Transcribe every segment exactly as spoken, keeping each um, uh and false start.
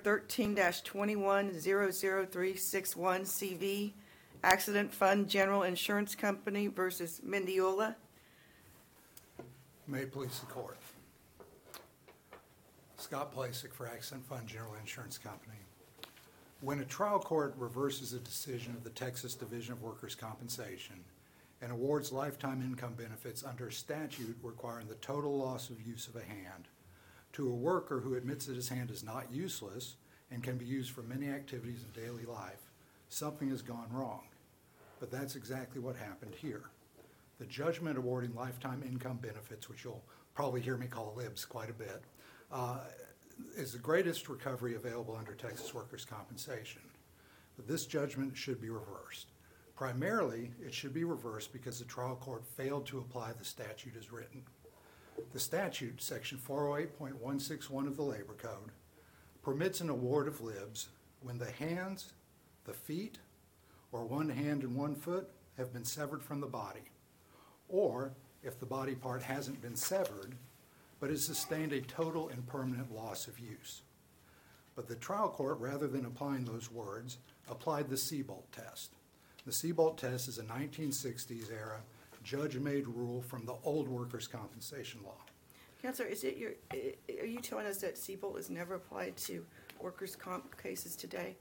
thirteen twenty-one zero zero three six one C V, Accident Fund General Insurance Company versus Mendiola. May it please the court. Scott Plasek for Accident Fund General Insurance Company. When a trial court reverses a decision of the Texas Division of Workers' Compensation and awards lifetime income benefits under a statute requiring the total loss of use of a hand to a worker who admits that his hand is not useless and can be used for many activities in daily life, something has gone wrong. But that's exactly what happened here. The judgment awarding lifetime income benefits, which you'll probably hear me call L I B S quite a bit, uh, is the greatest recovery available under Texas workers' compensation. But this judgment should be reversed. Primarily, it should be reversed because the trial court failed to apply the statute as written. The statute, section four oh eight point one six one of the Labor Code, permits an award of L I B S when the hands, the feet, or one hand and one foot have been severed from the body, or if the body part hasn't been severed, but has sustained a total and permanent loss of use. But the trial court, rather than applying those words, applied the Seabolt test. The Seabolt test is a nineteen sixties era judge-made rule from the old workers' compensation law. Counselor, is it your, are you telling us that Seabolt is never applied to workers' comp cases today?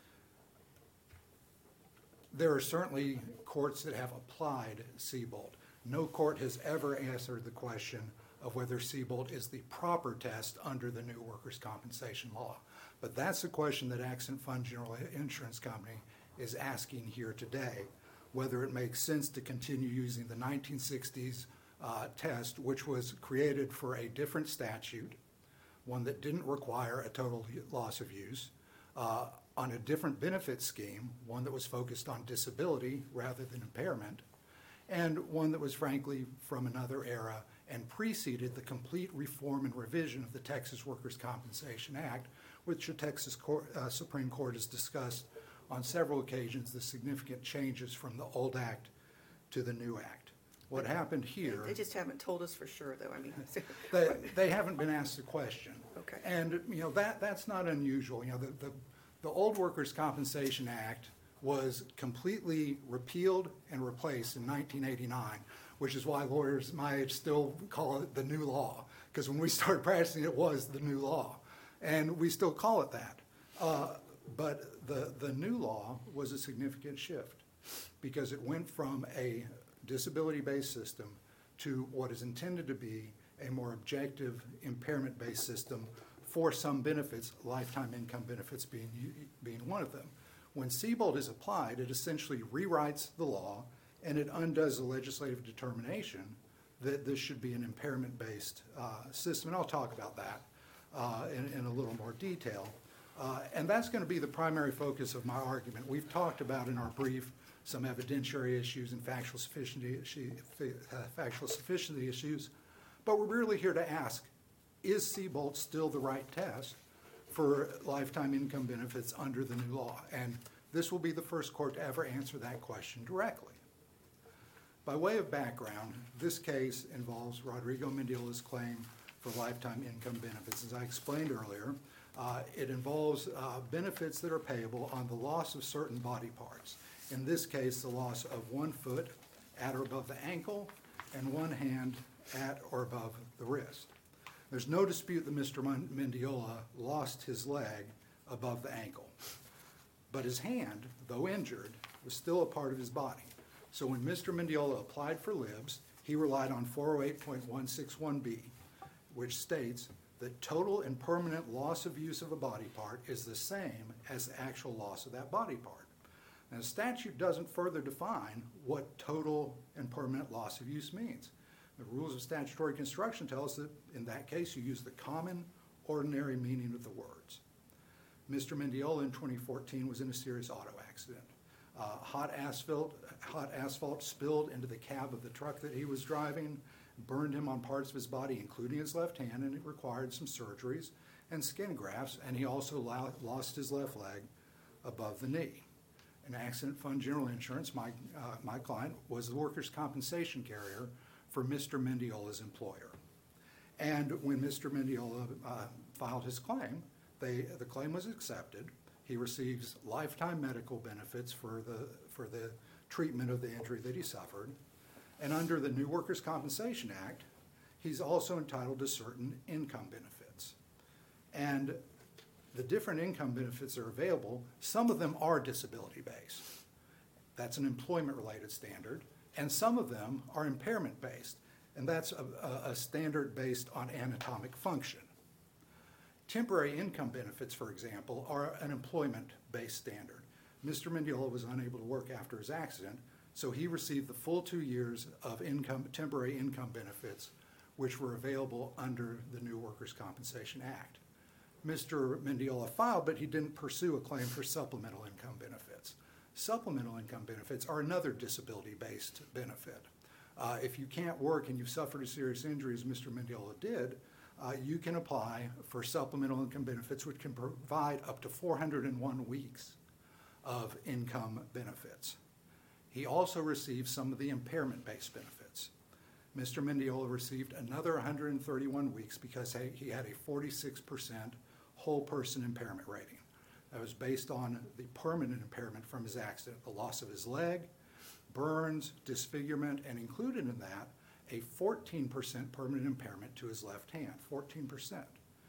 There are certainly courts that have applied Seabolt. No court has ever answered the question of whether Seabolt is the proper test under the new workers' compensation law. But that's the question that Accident Fund General Insurance Company is asking here today, whether it makes sense to continue using the nineteen sixties uh, test, which was created for a different statute, one that didn't require a total loss of use, uh, on a different benefit scheme, one that was focused on disability rather than impairment, and one that was frankly from another era and preceded the complete reform and revision of the Texas Workers' Compensation Act, which the Texas Court, uh, Supreme Court has discussed on several occasions the significant changes from the old act to the new act. What But happened here... They just haven't told us for sure, though. I mean, they, they haven't been asked the question. Okay. And, you know, that, that's not unusual. You know, the, the, the old Workers' Compensation Act was completely repealed and replaced in nineteen eighty-nine, which is why lawyers my age still call it the new law, because when we started practicing it was the new law, and we still call it that. Uh, but the, the new law was a significant shift because it went from a disability-based system to what is intended to be a more objective impairment-based system for some benefits, lifetime income benefits being, being one of them. When Seabolt is applied, it essentially rewrites the law and it undoes the legislative determination that this should be an impairment-based uh, system. And I'll talk about that uh, in, in a little more detail. Uh, and that's going to be the primary focus of my argument. We've talked about in our brief some evidentiary issues and factual sufficiency, uh, factual sufficiency issues, but we're really here to ask, is Seabolt still the right test for lifetime income benefits under the new law? And this will be the first court to ever answer that question directly. By way of background, this case involves Rodrigo Mendiola's claim for lifetime income benefits. As I explained earlier, uh, it involves uh, benefits that are payable on the loss of certain body parts. In this case, the loss of one foot at or above the ankle and one hand at or above the wrist. There's no dispute that Mister Mendiola lost his leg above the ankle, but his hand, though injured, was still a part of his body. So when Mister Mendiola applied for L I B S, he relied on four oh eight point one six one B, which states that total and permanent loss of use of a body part is the same as the actual loss of that body part. Now, the statute doesn't further define what total and permanent loss of use means. The rules of statutory construction tell us that in that case you use the common, ordinary meaning of the words. Mister Mendiola in twenty fourteen was in a serious auto accident. Uh, hot asphalt, hot asphalt spilled into the cab of the truck that he was driving, burned him on parts of his body, including his left hand, and it required some surgeries and skin grafts, and he also lo- lost his left leg above the knee. An Accident Fund General Insurance, my, uh, my client, was the workers' compensation carrier for Mister Mendiola's employer. And when Mister Mendiola uh, filed his claim, They, the claim was accepted. He receives lifetime medical benefits for the, for the treatment of the injury that he suffered. And under the New Workers' Compensation Act, he's also entitled to certain income benefits. And the different income benefits that are available, some of them are disability-based. That's an employment-related standard. And some of them are impairment-based. And that's a, a, a standard based on anatomic function. Temporary income benefits, for example, are an employment-based standard. Mister Mendiola was unable to work after his accident, so he received the full two years of income, temporary income benefits, which were available under the New Workers' Compensation Act. Mister Mendiola filed, but he didn't pursue a claim for supplemental income benefits. Supplemental income benefits are another disability-based benefit. Uh, if you can't work and you've suffered a serious injury, as Mister Mendiola did, uh, you can apply for supplemental income benefits, which can provide up to four hundred one weeks of income benefits. He also received some of the impairment-based benefits. Mister Mendiola received another one hundred thirty-one weeks because he had a forty-six percent whole person impairment rating. That was based on the permanent impairment from his accident, the loss of his leg, burns, disfigurement, and included in that a fourteen percent permanent impairment to his left hand, fourteen percent.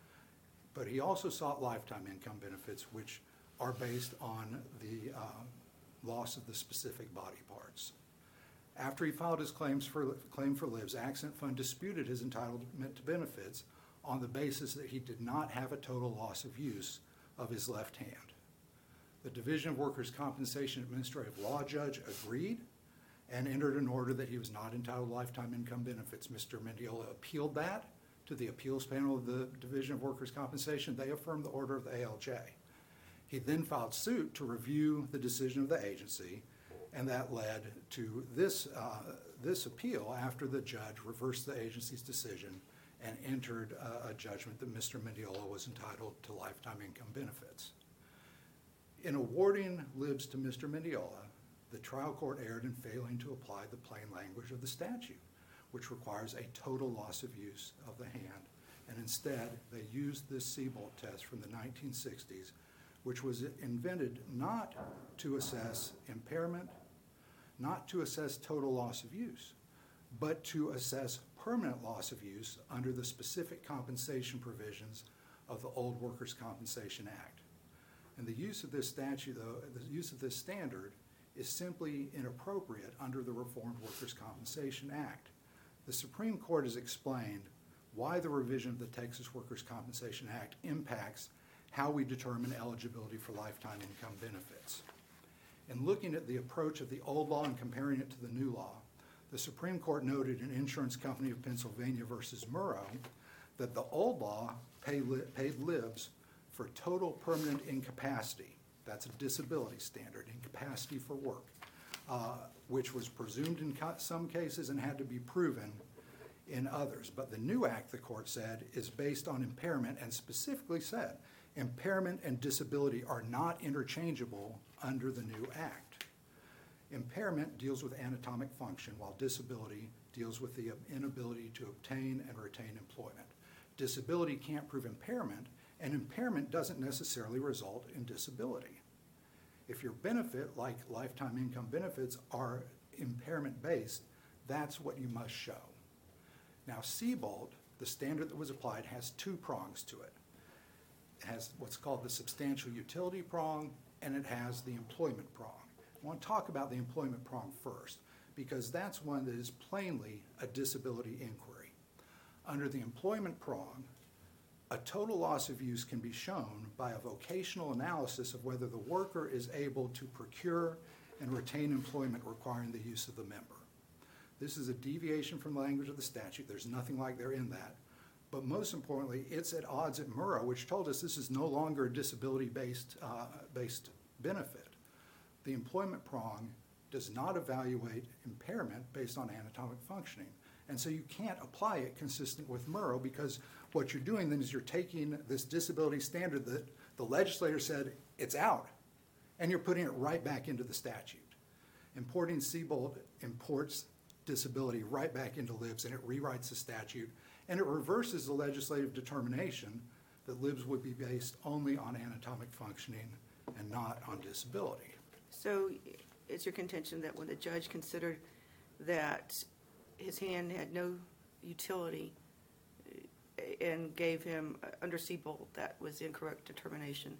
But he also sought lifetime income benefits, which are based on the uh, loss of the specific body parts. After he filed his claims for, claim for L I V S, Accident Fund disputed his entitlement to benefits on the basis that he did not have a total loss of use of his left hand. The Division of Workers' Compensation Administrative Law Judge agreed and entered an order that he was not entitled to lifetime income benefits. Mister Mendiola appealed that to the appeals panel of the Division of Workers' Compensation. They affirmed the order of the A L J. He then filed suit to review the decision of the agency, and that led to this, uh, this appeal after the judge reversed the agency's decision and entered uh, a judgment that Mister Mendiola was entitled to lifetime income benefits. In awarding L I V S to Mister Mendiola, the trial court erred in failing to apply the plain language of the statute, which requires a total loss of use of the hand, and instead they used this Seabolt test from the nineteen sixties, which was invented not to assess impairment, not to assess total loss of use, but to assess permanent loss of use under the specific compensation provisions of the old Workers' Compensation Act. And the use of this statute, though, the use of this standard is simply inappropriate under the Reformed Workers' Compensation Act. The Supreme Court has explained why the revision of the Texas Workers' Compensation Act impacts how we determine eligibility for lifetime income benefits. In looking at the approach of the old law and comparing it to the new law, the Supreme Court noted in Insurance Company of Pennsylvania versus Murrow that the old law paid, paid L I V S for total permanent incapacity. That's a disability standard, incapacity for work, uh, which was presumed in some cases and had to be proven in others. But the new act, the court said, is based on impairment and specifically said impairment and disability are not interchangeable under the new act. Impairment deals with anatomic function, while disability deals with the inability to obtain and retain employment. Disability can't prove impairment, and impairment doesn't necessarily result in disability. If your benefit, like lifetime income benefits, are impairment-based, that's what you must show. Now, Seabolt, the standard that was applied, has two prongs to it. It has what's called the substantial utility prong, and it has the employment prong. I want to talk about the employment prong first, because that's one that is plainly a disability inquiry. Under the employment prong, a total loss of use can be shown by a vocational analysis of whether the worker is able to procure and retain employment requiring the use of the member. This is a deviation from the language of the statute. There's nothing like there in that. But most importantly, it's at odds at Murrow, which told us this is no longer a disability-based uh, based benefit. The employment prong does not evaluate impairment based on anatomic functioning. And so you can't apply it consistent with Murrow, because what you're doing then is you're taking this disability standard that the legislator said it's out, and you're putting it right back into the statute. Importing Seabolt imports disability right back into L I V S, and it rewrites the statute, and it reverses the legislative determination that L I B S would be based only on anatomic functioning and not on disability. So it's your contention that when the judge considered that his hand had no utility uh, and gave him uh, under Siebold, that was incorrect determination?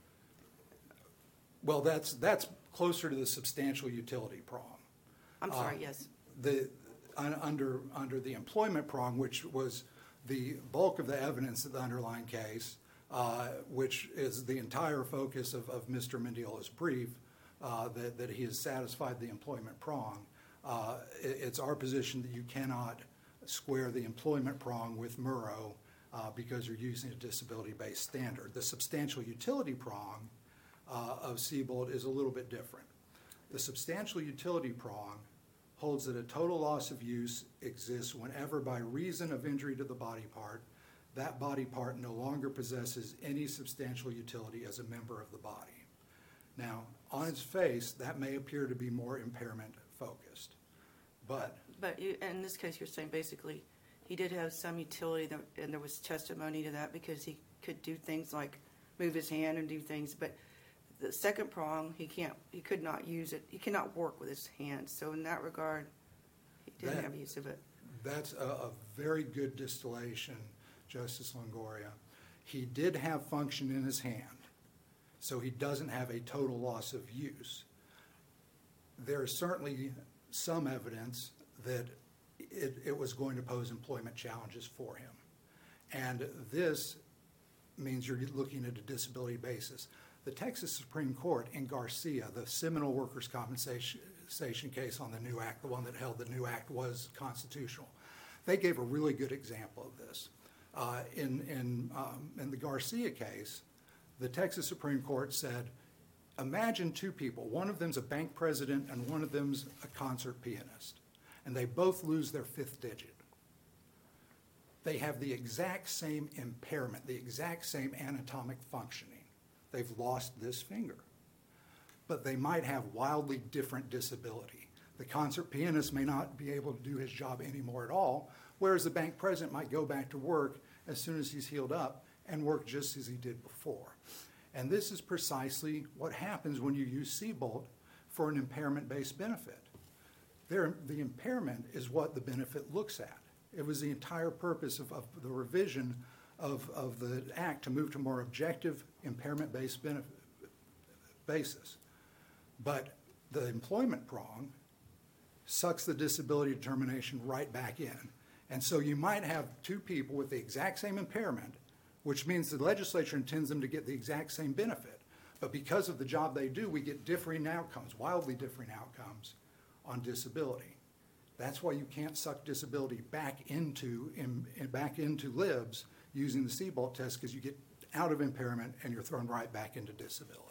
Well, that's, that's closer to the substantial utility prong. I'm sorry, Uh, yes. The, un- under, under the employment prong, which was the bulk of the evidence of the underlying case, uh, which is the entire focus of, of Mister Mendiola's brief, uh, that, that he has satisfied the employment prong, uh, it, it's our position that you cannot square the employment prong with Murrow uh, because you're using a disability-based standard. The substantial utility prong uh, of Siebold is a little bit different. The substantial utility prong holds that a total loss of use exists whenever, by reason of injury to the body part, that body part no longer possesses any substantial utility as a member of the body. Now, on its face, that may appear to be more impairment focused, but But you, in this case, you're saying basically he did have some utility, that- and there was testimony to that because he could do things like move his hand and do things. But the second prong, he can't, he could not use it. He cannot work with his hands. So in that regard, he didn't That- have use of it. that's a, a very good distillation, Justice Longoria. He did have function in his hand, so he doesn't have a total loss of use. There is certainly some evidence that it, it was going to pose employment challenges for him. And this means you're looking at a disability basis. The Texas Supreme Court in Garcia, the seminal workers' compensation case on the new act, the one that held the new act was constitutional, they gave a really good example of this. Uh, in, in, um, in the Garcia case, the Texas Supreme Court said, imagine two people, one of them's a bank president and one of them's a concert pianist, and they both lose their fifth digit. They have the exact same impairment, the exact same anatomic functioning. They've lost this finger, but they might have wildly different disability. The concert pianist may not be able to do his job anymore at all, whereas the bank president might go back to work as soon as he's healed up and work just as he did before. And this is precisely what happens when you use Siebold for an impairment-based benefit. There, the impairment is what the benefit looks at. It was the entire purpose of, of the revision of, of the act to move to more objective impairment-based benefit basis. But the employment prong sucks the disability determination right back in. And so you might have two people with the exact same impairment, which means the legislature intends them to get the exact same benefit. But because of the job they do, we get differing outcomes, wildly differing outcomes on disability. That's why you can't suck disability back into, in, in, back into L I B S using the Siebold test, because you get out of impairment and you're thrown right back into disability.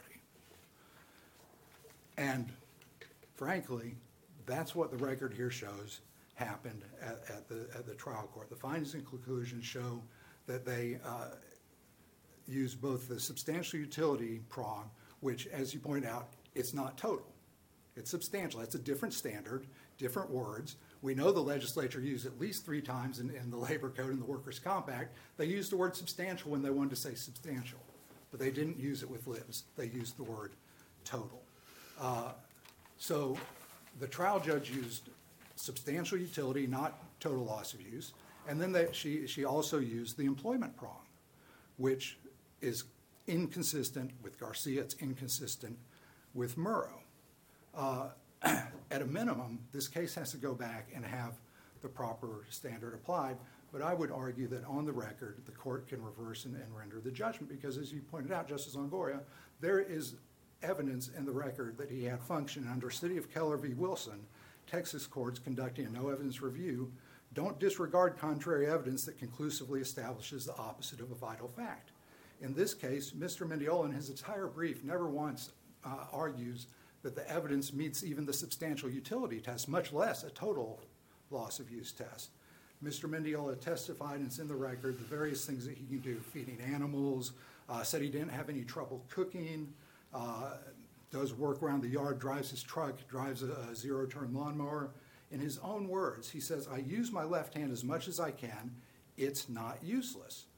And frankly, that's what the record here shows happened at, at, the, at the trial court. The findings and conclusions show that they uh, use both the substantial utility prong, which, as you point out, it's not total. It's substantial. That's a different standard, different words. We know the legislature used at least three times in, in the Labor Code and the Workers' Compact. They used the word substantial when they wanted to say substantial, but they didn't use it with L I B S. They used the word total. Uh, so the trial judge used substantial utility, not total loss of use, and then they, she, she also used the employment prong, which is inconsistent with Garcia. It's inconsistent with Murrow. Uh, at a minimum, this case has to go back and have the proper standard applied, but I would argue that on the record, the court can reverse and, and render the judgment, because as you pointed out, Justice Longoria, there is evidence in the record that he had function. Under City of Keller v. Wilson, Texas courts conducting a no evidence review don't disregard contrary evidence that conclusively establishes the opposite of a vital fact. In this case, Mister Mendiola, in his entire brief, never once uh, argues that the evidence meets even the substantial utility test, much less a total loss of use test. Mister Mendiola testified, and it's in the record, the various things that he can do, feeding animals, uh, said he didn't have any trouble cooking, uh, does work around the yard, drives his truck, drives a, a zero-turn lawnmower. In his own words, he says, I use my left hand as much as I can. It's not useless.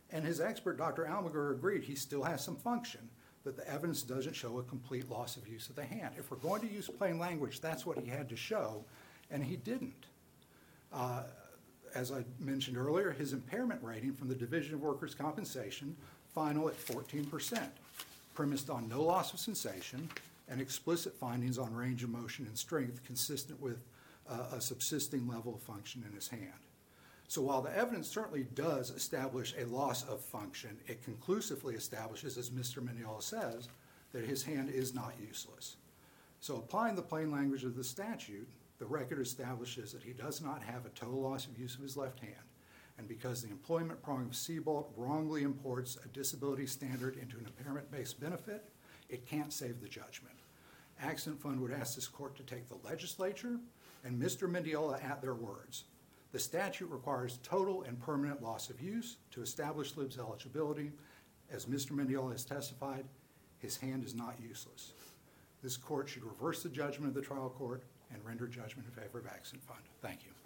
And his expert, Doctor Almager, agreed he still has some function, that the evidence doesn't show a complete loss of use of the hand. If we're going to use plain language, that's what he had to show, and he didn't. Uh, as I mentioned earlier, his impairment rating from the Division of Workers' Compensation, final at fourteen percent, premised on no loss of sensation and explicit findings on range of motion and strength consistent with uh, a subsisting level of function in his hand. So while the evidence certainly does establish a loss of function, it conclusively establishes, as Mister Mendiola says, that his hand is not useless. So applying the plain language of the statute, the record establishes that he does not have a total loss of use of his left hand. And because the employment prong of Seabolt wrongly imports a disability standard into an impairment-based benefit, it can't save the judgment. Accident Fund would ask this court to take the legislature and Mister Mendiola at their words. The statute requires total and permanent loss of use to establish Lib's eligibility. As Mister Mendiola has testified, his hand is not useless. This court should reverse the judgment of the trial court and render judgment in favor of Accident Fund. Thank you.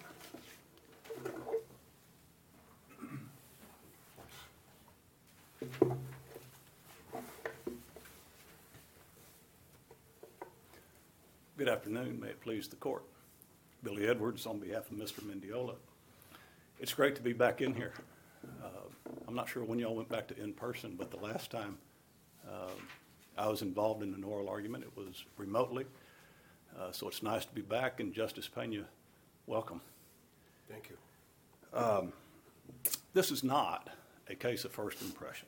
Good afternoon. May it please the court. Billy Edwards on behalf of Mister Mendiola. It's great to be back in here. Uh, I'm not sure when y'all went back to in-person, but the last time uh, I was involved in an oral argument, it was remotely. Uh, so it's nice to be back, and Justice Pena, welcome. Thank you. Um, this is not a case of first impression.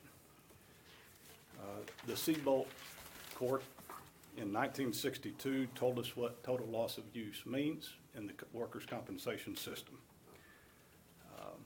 Uh, the Seabolt court in nineteen sixty-two told us what total loss of use means in the workers' compensation system. Um,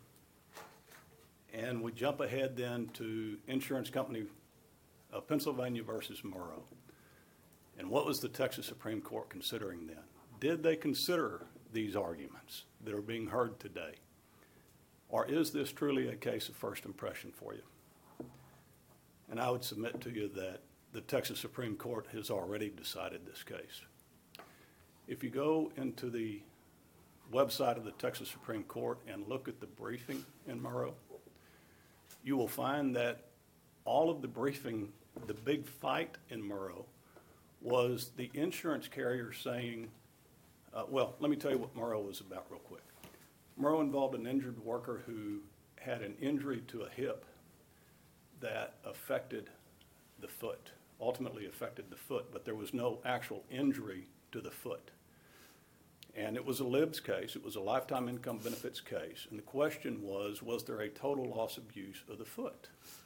and we jump ahead then to Insurance Company of Pennsylvania versus Murrow. And what was the Texas Supreme Court considering then? Did they consider these arguments that are being heard today? Or is this truly a case of first impression for you? And I would submit to you that the Texas Supreme Court has already decided this case. If you go into the website of the Texas Supreme Court and look at the briefing in Murrow, you will find that all of the briefing, the big fight in Murrow, was the insurance carrier saying, uh, well, let me tell you what Murrow was about real quick. Murrow involved an injured worker who had an injury to a hip that affected the foot, ultimately affected the foot, but there was no actual injury to the foot. And it was a L I B S case, it was a lifetime income benefits case, and the question was, was there a total loss of use of the foot?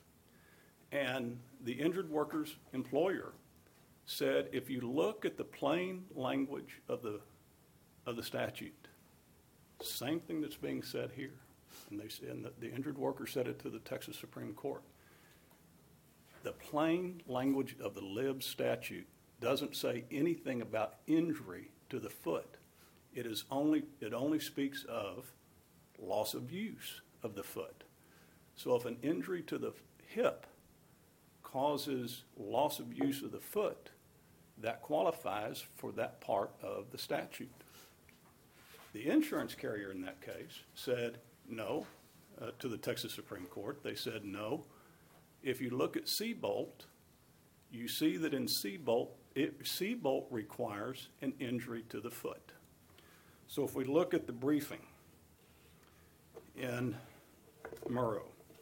And the injured worker's employer said, if you look at the plain language of the, of the statute, same thing that's being said here, and, they, and the, the injured worker said it to the Texas Supreme Court. The plain language of the L I B S statute doesn't say anything about injury to the foot. It is only, it only speaks of loss of use of the foot. So if an injury to the hip causes loss of use of the foot, that qualifies for that part of the statute. The insurance carrier in that case said no uh, to the Texas Supreme Court. They said no. If you look at Seabolt, you see that in Seabolt, it, Seabolt requires an injury to the foot. So if we look at the briefing in Murrow,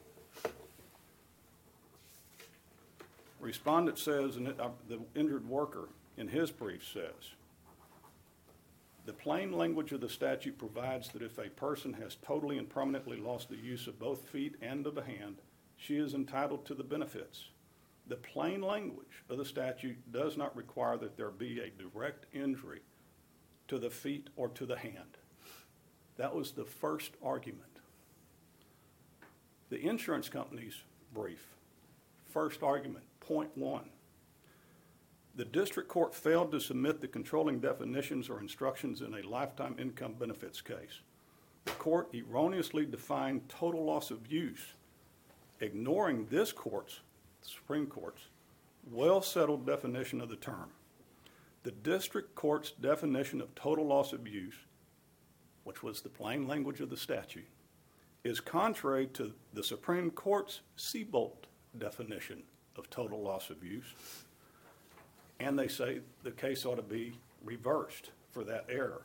respondent says, and it, uh, the injured worker in his brief says, the plain language of the statute provides that if a person has totally and permanently lost the use of both feet and of a hand, she is entitled to the benefits. The plain language of the statute does not require that there be a direct injury to the feet or to the hand. That was the first argument. The insurance company's brief, first argument, point one. The district court failed to submit the controlling definitions or instructions in a lifetime income benefits case. The court erroneously defined total loss of use, ignoring this court's, the Supreme Court's, well-settled definition of the term. The district court's definition of total loss of use, which was the plain language of the statute, is contrary to the Supreme Court's Seabolt definition of total loss of use, and they say the case ought to be reversed for that error.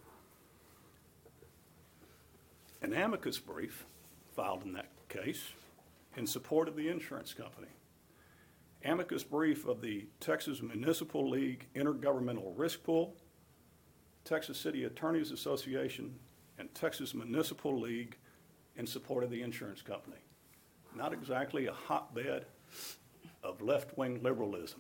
An amicus brief filed in that case in support of the insurance company. Amicus brief of the Texas Municipal League Intergovernmental Risk Pool, Texas City Attorneys Association, and Texas Municipal League in support of the insurance company. Not exactly a hotbed of left-wing liberalism.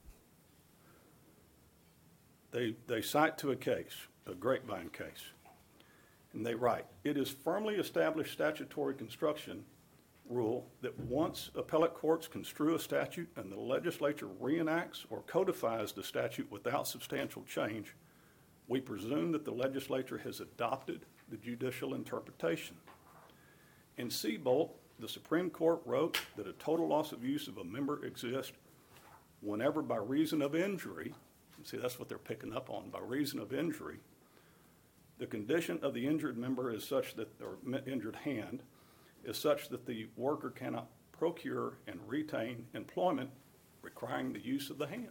They, they cite to a case, a Grapevine case, and they write, it is firmly established statutory construction rule that once appellate courts construe a statute and the legislature reenacts or codifies the statute without substantial change, we presume that the legislature has adopted the judicial interpretation. In Seabolt, the Supreme Court wrote that a total loss of use of a member exists whenever by reason of injury, see that's what they're picking up on, by reason of injury, the condition of the injured member is such that, or injured hand, is such that the worker cannot procure and retain employment requiring the use of the hand.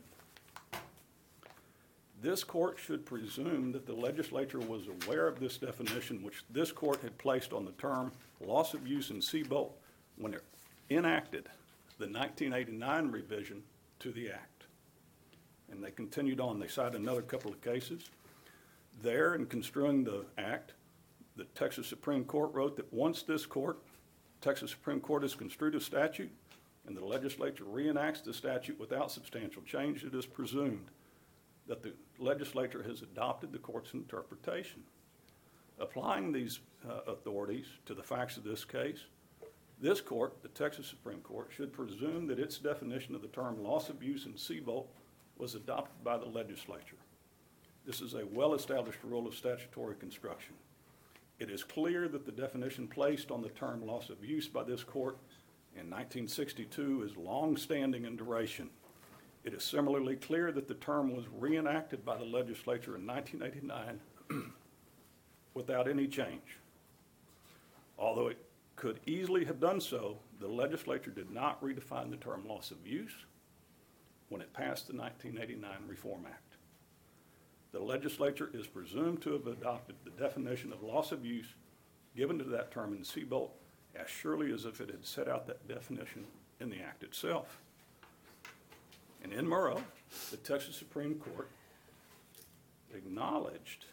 This court should presume that the legislature was aware of this definition, which this court had placed on the term loss of use in Seabolt when it enacted the nineteen eighty-nine revision to the act. And they continued on. They cited another couple of cases. There, in construing the act, the Texas Supreme Court wrote that once this court, Texas Supreme Court, has construed a statute and the legislature reenacts the statute without substantial change, it is presumed that the legislature has adopted the court's interpretation. Applying these uh, authorities to the facts of this case, this court, the Texas Supreme Court, should presume that its definition of the term loss of use in Seabolt was adopted by the legislature. This is a well-established rule of statutory construction. It is clear that the definition placed on the term loss of use by this court in nineteen sixty-two is long-standing in duration. It is similarly clear that the term was reenacted by the legislature in nineteen eighty-nine without any change. Although it could easily have done so, the legislature did not redefine the term loss of use when it passed the nineteen eighty-nine Reform Act. The legislature is presumed to have adopted the definition of loss of use given to that term in Seabolt as surely as if it had set out that definition in the act itself. And in Murrow, the Texas Supreme Court acknowledged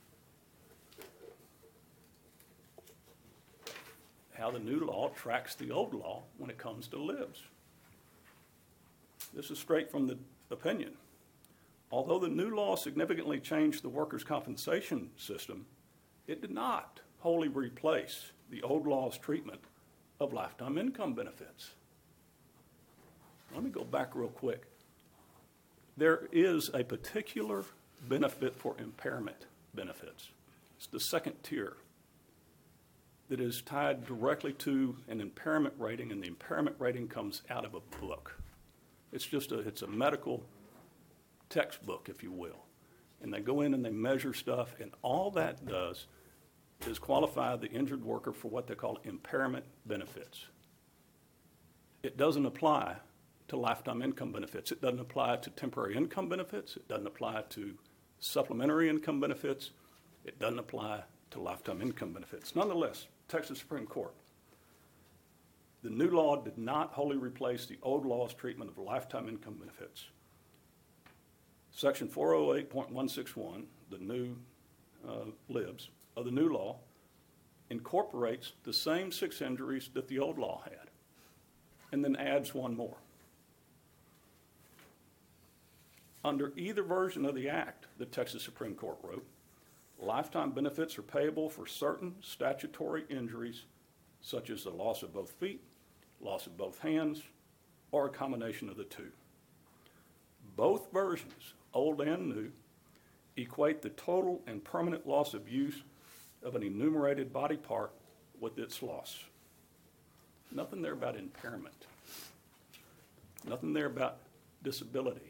how the new law tracks the old law when it comes to libs. This is straight from the opinion. Although the new law significantly changed the workers' compensation system, it did not wholly replace the old law's treatment of lifetime income benefits. Let me go back real quick. There is a particular benefit for impairment benefits. It's the second tier that is tied directly to an impairment rating, and the impairment rating comes out of a book. It's just a, it's a medical textbook, if you will. And they go in and they measure stuff, and all that does is qualify the injured worker for what they call impairment benefits. It doesn't apply to lifetime income benefits. It doesn't apply to temporary income benefits. It doesn't apply to supplementary income benefits. It doesn't apply to lifetime income benefits. Nonetheless, Texas Supreme Court, the new law did not wholly replace the old law's treatment of lifetime income benefits. Section four oh eight point one six one, the new uh, libs of the new law, incorporates the same six injuries that the old law had, and then adds one more. Under either version of the act, the Texas Supreme Court wrote, lifetime benefits are payable for certain statutory injuries, such as the loss of both feet, loss of both hands, or a combination of the two. Both versions, old and new, equate the total and permanent loss of use of an enumerated body part with its loss. Nothing there about impairment. Nothing there about disability.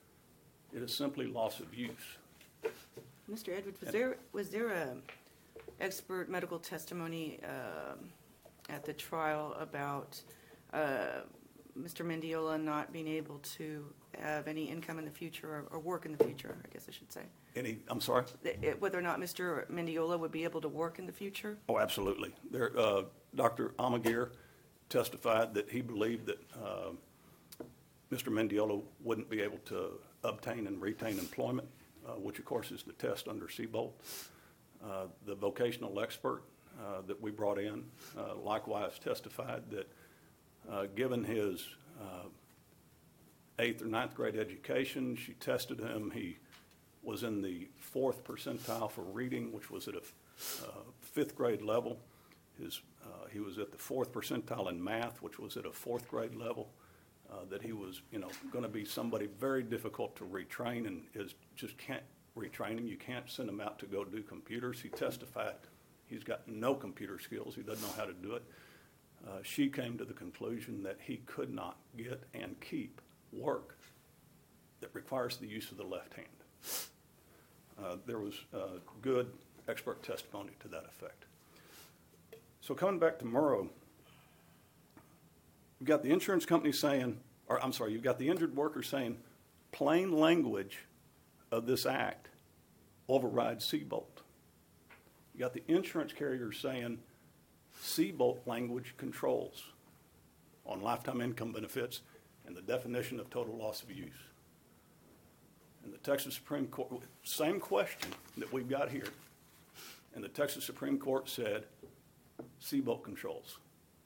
It is simply loss of use. Mister Edwards, was there, was there a, expert medical testimony um, at the trial about uh, Mister Mendiola not being able to have any income in the future or, or work in the future, I guess I should say. Any, I'm sorry? It- it- Whether or not Mister Mendiola would be able to work in the future? Oh, absolutely. There, uh, Doctor Amagir testified that he believed that uh, Mister Mendiola wouldn't be able to obtain and retain employment, uh, which of course is the test under Seabolt. Uh, the vocational expert uh, that we brought in uh, likewise testified that uh, given his uh, eighth or ninth grade education, she tested him. He was in the fourth percentile for reading, which was at a uh, fifth grade level. His, uh, he was at the fourth percentile in math, which was at a fourth grade level. Uh, that he was, you know, going to be somebody very difficult to retrain, and is just can't retrain him. You can't send him out to go do computers. He testified he's got no computer skills. He doesn't know how to do it. Uh, she came to the conclusion that he could not get and keep work that requires the use of the left hand. Uh, there was uh, good expert testimony to that effect. So coming back to Murrow, you've got the insurance company saying, or I'm sorry, you've got the injured worker saying, plain language of this act overrides Seabolt. You got the insurance carrier saying, Seabolt language controls on lifetime income benefits and the definition of total loss of use. And the Texas Supreme Court, same question that we've got here, and the Texas Supreme Court said, Seabolt controls.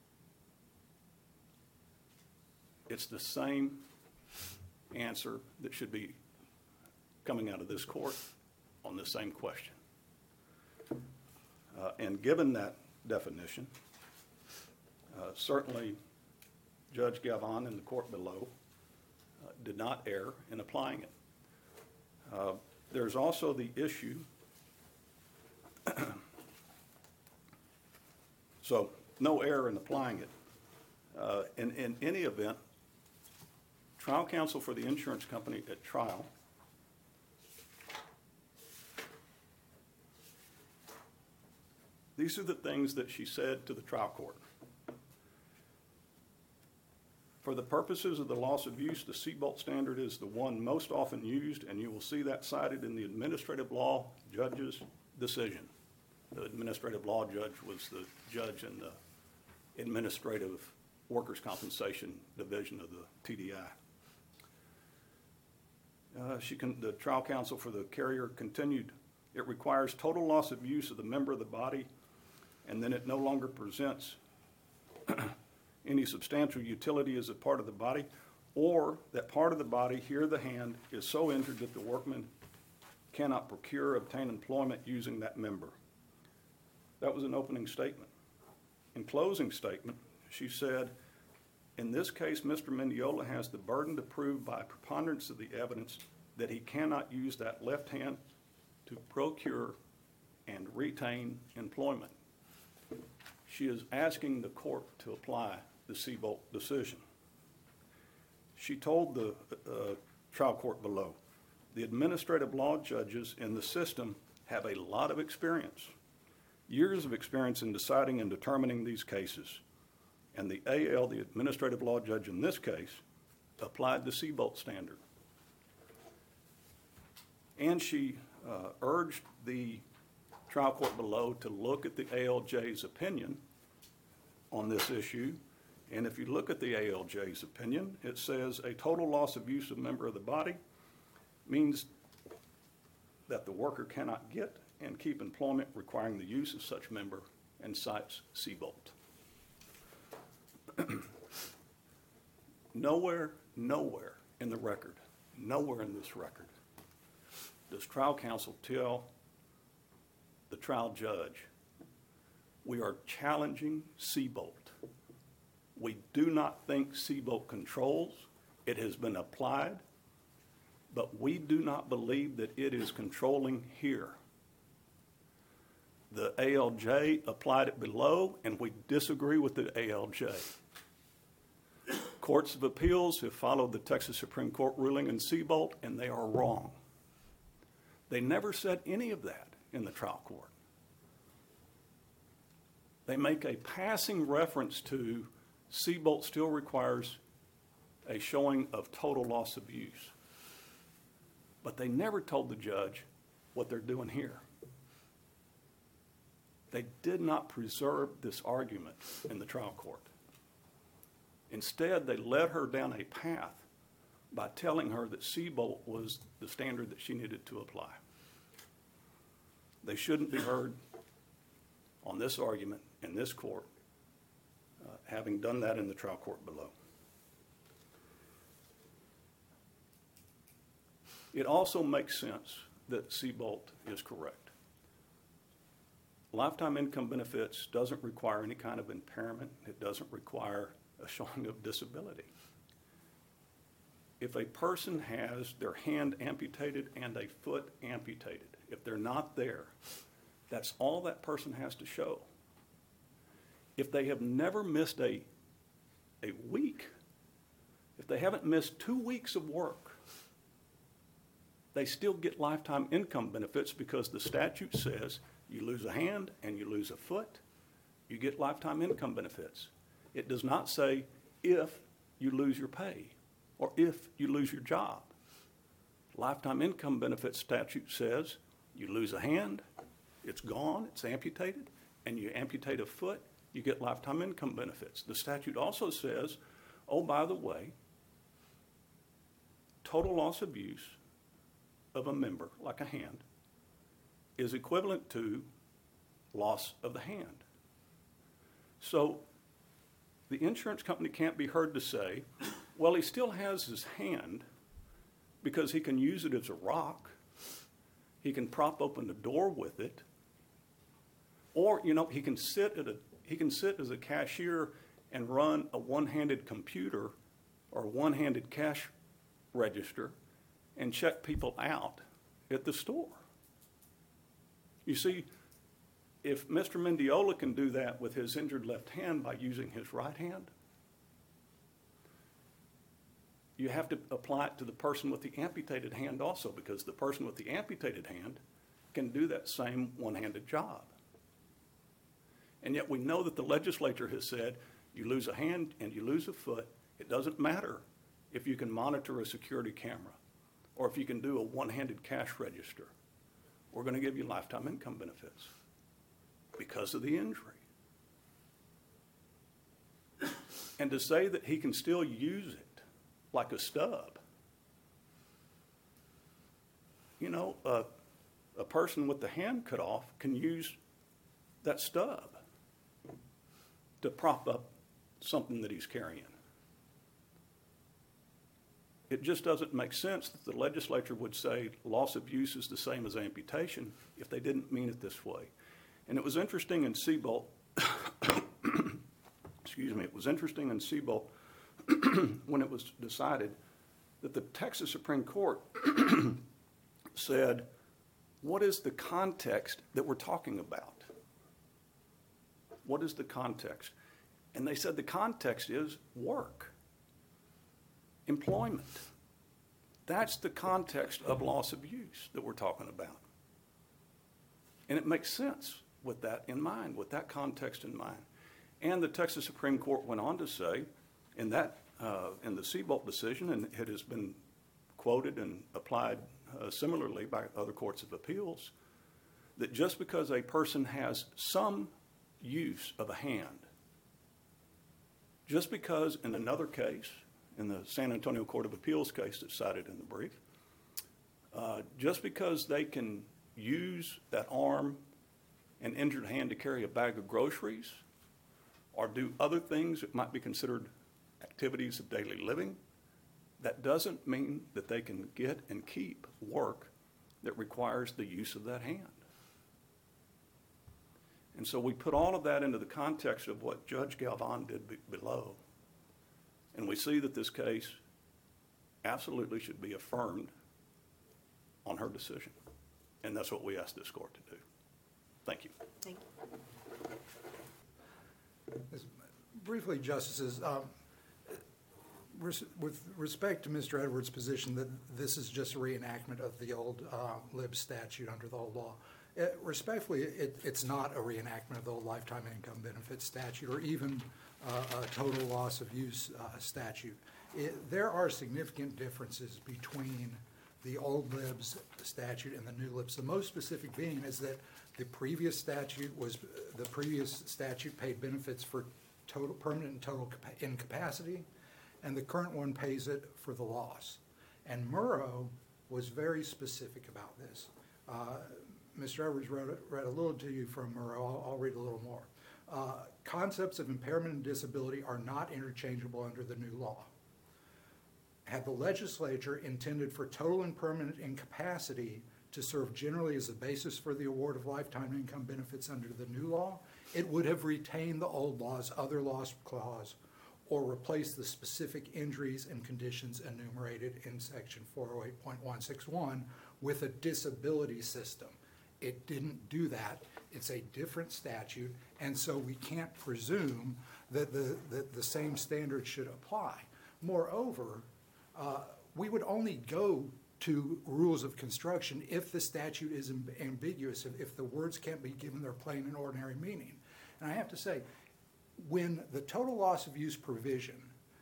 It's the same answer that should be coming out of this court on the same question. Uh, and given that definition, uh, certainly Judge Gavon in the court below uh, did not err in applying it. Uh, there's also the issue, so no error in applying it. Uh, in, in any event, trial counsel for the insurance company at trial these are the things that she said to the trial court. For the purposes of the loss of use, the Seabolt standard is the one most often used, and you will see that cited in the administrative law judge's decision. The administrative law judge was the judge in the administrative workers' compensation division of the T D I. Uh, she can, the trial counsel for the carrier continued, it requires total loss of use of the member of the body, and then it no longer presents any substantial utility as a part of the body, or that part of the body, here the hand, is so injured that the workman cannot procure or obtain employment using that member. That was an opening statement. In closing statement, she said, in this case, Mister Mendiola has the burden to prove by preponderance of the evidence that he cannot use that left hand to procure and retain employment. She is asking the court to apply the Seabolt decision. She told the uh, trial court below, the administrative law judges in the system have a lot of experience, years of experience in deciding and determining these cases. And the A L, the administrative law judge in this case, applied the Seabolt standard. And she uh, urged the trial court below to look at the A L J's opinion on this issue. And if you look at the A L J's opinion, it says a total loss of use of member of the body means that the worker cannot get and keep employment requiring the use of such member, and cites Seabolt. Nowhere, nowhere in the record, nowhere in this record, does trial counsel tell the trial judge, we are challenging Seabolt. We do not think Seabolt controls. It has been applied, but we do not believe that it is controlling here. The A L J applied it below, and we disagree with the A L J. Courts of appeals have followed the Texas Supreme Court ruling in Seabolt, and they are wrong. They never said any of that in the trial court. they make a passing reference to Seabolt still requires a showing of total loss of use. But they never told the judge what they're doing here. They did not preserve this argument in the trial court. Instead, they led her down a path by telling her that Seabolt was the standard that she needed to apply. They shouldn't be heard on this argument in this court, uh, having done that in the trial court below. It also makes sense that Seabolt is correct. Lifetime income benefits doesn't require any kind of impairment. It doesn't require a showing of disability. If a person has their hand amputated and a foot amputated, if they're not there, that's all that person has to show. If they have never missed a, a week, if they haven't missed two weeks of work, they still get lifetime income benefits because the statute says you lose a hand and you lose a foot, you get lifetime income benefits. It does not say if you lose your pay or if you lose your job. Lifetime income benefit statute says you lose a hand, it's gone, it's amputated, and you amputate a foot, you get lifetime income benefits. The statute also says, oh, by the way, total loss of use of a member, like a hand, is equivalent to loss of the hand. So the insurance company can't be heard to say, well, he still has his hand because he can use it as a rock. He can prop open the door with it. Or, you know, he can sit at a he can sit as a cashier and run a one-handed computer or one-handed cash register and check people out at the store. You see, if Mister Mendiola can do that with his injured left hand by using his right hand, you have to apply it to the person with the amputated hand also, because the person with the amputated hand can do that same one-handed job. And yet we know that the legislature has said you lose a hand and you lose a foot. It doesn't matter if you can monitor a security camera or if you can do a one-handed cash register. We're going to give you lifetime income benefits because of the injury. And to say that he can still use it like a stub, you know, uh, a person with the hand cut off can use that stub to prop up something that he's carrying. It just doesn't make sense that the legislature would say loss of use is the same as amputation if they didn't mean it this way. And it was interesting in Seabolt, excuse me, it was interesting in Seabolt when it was decided that the Texas Supreme Court said, what is the context that we're talking about? What is the context? And they said the context is work, employment. That's the context of loss of use that we're talking about. And it makes sense with that in mind, with that context in mind. And the Texas Supreme Court went on to say, in that, uh, in the Seabolt decision, and it has been quoted and applied uh, similarly by other courts of appeals, that just because a person has some use of a hand, just because in another case, in the San Antonio Court of Appeals case that's cited in the brief, uh, just because they can use that arm and injured hand to carry a bag of groceries or do other things that might be considered activities of daily living, that doesn't mean that they can get and keep work that requires the use of that hand. And so we put all of that into the context of what Judge Galvan did be below. And we see that this case absolutely should be affirmed on her decision. And that's what we ask this court to do. Thank you. Thank you. As- Briefly, Justices, um, res- with respect to Mister Edwards' position that this is just a reenactment of the old uh, lib statute under the old law, Uh, Respectfully, it, it's not a reenactment of the old lifetime income benefit statute or even uh, a total loss of use uh, statute. It, there are significant differences between the old libs statute and the new libs. The most specific being is that the previous statute was, the previous statute paid benefits for total, permanent and total capa- incapacity, and the current one pays it for the loss. And Murrow was very specific about this. Uh, Mister Edwards read, read a little to you from Murrow. I'll, I'll read a little more. Uh, concepts of impairment and disability are not interchangeable under the new law. Had the legislature intended for total and permanent incapacity to serve generally as a basis for the award of lifetime income benefits under the new law, it would have retained the old law's other loss clause or replaced the specific injuries and conditions enumerated in section four oh eight point one six one with a disability system. It didn't do that. It's a different statute, and so we can't presume that the, that the same standard should apply. Moreover, uh, we would only go to rules of construction if the statute is amb- ambiguous, if, if the words can't be given their plain and ordinary meaning. And I have to say, when the total loss of use provision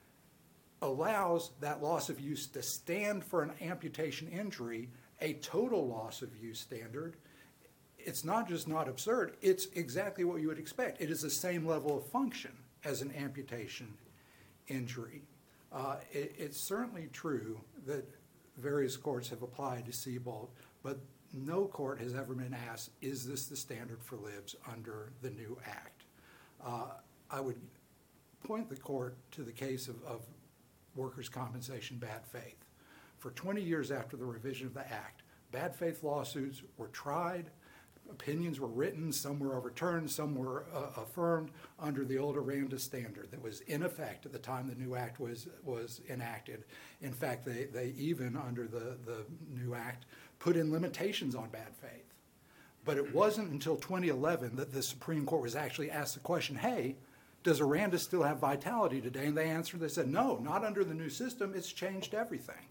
allows that loss of use to stand for an amputation injury, a total loss of use standard, it's not just not absurd, it's exactly what you would expect. It is the same level of function as an amputation injury. Uh, it, it's certainly true that various courts have applied to Seabolt, but no court has ever been asked, is this the standard for libs under the new act? Uh, I would point the court to the case of, of workers' compensation bad faith. For twenty years after the revision of the act, bad faith lawsuits were tried, opinions were written, some were overturned, some were uh, affirmed under the old Aranda standard that was in effect at the time the new act was, was enacted. In fact, they, they even, under the, the new act, put in limitations on bad faith. But it wasn't until twenty eleven that the Supreme Court was actually asked the question, hey, does Aranda still have vitality today? And they answered, they said, no, not under the new system, it's changed everything.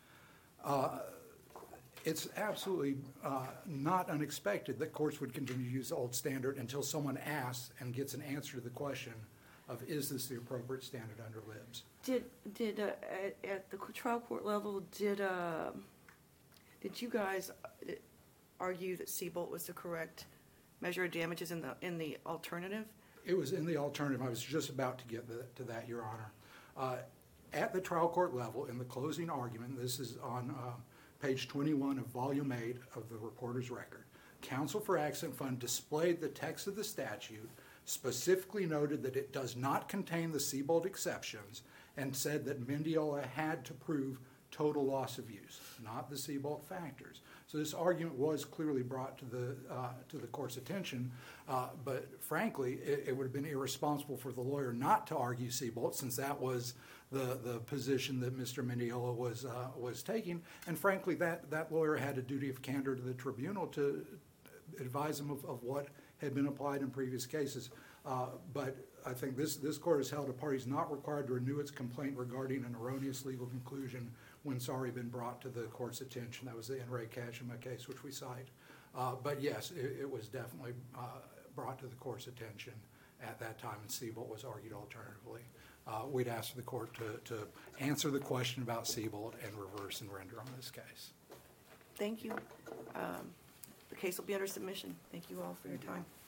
Uh, It's absolutely uh, not unexpected that courts would continue to use the old standard until someone asks and gets an answer to the question of, is this the appropriate standard under libs? Did, did, uh, at, at the trial court level, did, uh, did you guys uh, argue that Seabolt was the correct measure of damages in the, in the alternative? It was in the alternative. I was just about to get the, to that, Your Honor. Uh, at the trial court level, in the closing argument, this is on uh, page twenty-one of volume eight of the reporter's record, counsel for Accident Fund displayed the text of the statute, specifically noted that it does not contain the Seabolt exceptions, and said that Mendiola had to prove total loss of use, not the Seabolt factors. So this argument was clearly brought to the uh, to the court's attention, uh, but frankly, it, it would have been irresponsible for the lawyer not to argue Seabolt, since that was the the position that Mister Mendiola was uh, was taking. And frankly, that that lawyer had a duty of candor to the tribunal to advise him of, of what had been applied in previous cases. Uh, but I think this this court has held a party is not required to renew its complaint regarding an erroneous legal conclusion when it's already been brought to the court's attention. That was the N. Ray Kashima case, which we cite. Uh, but yes, it, it was definitely uh, brought to the court's attention at that time, and Seabolt was argued alternatively. Uh, we'd ask the court to, to answer the question about Seabolt and reverse and render on this case. Thank you. Um, the case will be under submission. Thank you all for your time.